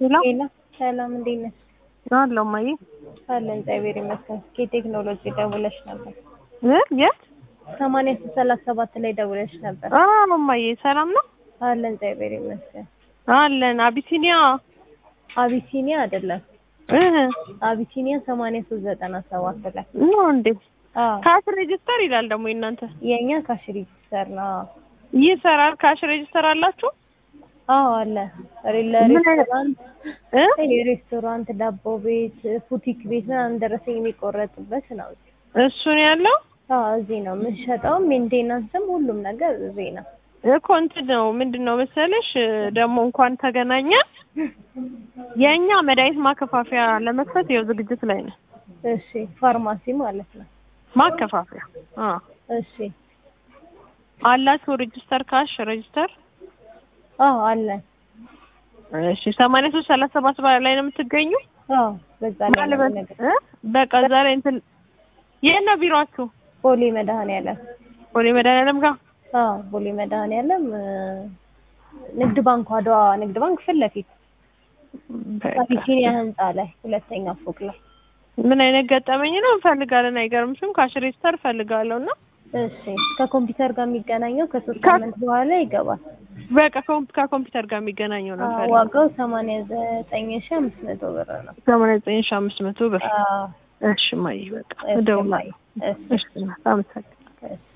ሄሎ ሰላም እንዴት ነሽ? አለው ማይ አለን እግዚአብሔር ይመስገን። ከቴክኖሎጂ ደውለሽ ነበር? የት 8037 ላይ ደውለሽ ነበር? ማማዬ ሰላም ነው? አለን እግዚአብሔር ይመስገን። አለን አቢሲኒያ አይደለም አቢሲኒያ 8397 ላይ ነው እንዴ? ካሽ ሬጂስተር ይላል ደግሞ እናንተ። የኛ ካሽ ሬጂስተር ነው። ይሰራል? ካሽ ሬጂስተር አላችሁ? አለ። ሬስቶራንት፣ ዳቦ ቤት፣ ቡቲክ ቤት ምናምን ደረሰኝ የሚቆረጥበት ነው። እሱ ነው ያለው? እዚህ ነው የምንሸጠው። ሜንቴናንስም ሁሉም ነገር እዚህ ነው እኮ። እንትን ነው ምንድነው መሰለሽ ደግሞ እንኳን ተገናኘን የኛ መድኃኒት ማከፋፈያ ለመክፈት ይኸው ዝግጅት ላይ ነው። እሺ ፋርማሲ ማለት ነው ማከፋፈያ። እሺ አላችሁ ሬጂስተር ካሽ ሬጂስተር? አለ። እሺ 8337 ላይ ነው የምትገኙ? በዛ ላይ ነው። በቃ ዛሬ እንትን የት ነው ቢሮአችሁ? ቦሌ መድኃኒዓለም። ቦሌ መድኃኒዓለም ጋር? ቦሌ መድኃኒዓለም ንግድ ባንክ፣ አድዋ ንግድ ባንክ ፊት ለፊት አቢሲኒያ ህንጻ ላይ ሁለተኛ ፎቅ ላይ። ምን አይነት ገጠመኝ ነው እንፈልጋለን? አይገርምሽም? ካሽ ሬጂስተር ፈልጋለሁና። እሺ ከኮምፒውተር ጋር የሚገናኘው ከ3 ሳምንት በኋላ ይገባል። በቃ ከኮምፒውተር ጋር የሚገናኘው ነው ፈልጋለሁ። ዋጋው 89500 ብር ነው። 89500 ብር። እሺ ማይ በቃ እደውላለሁ። እሺ አመሰግናለሁ።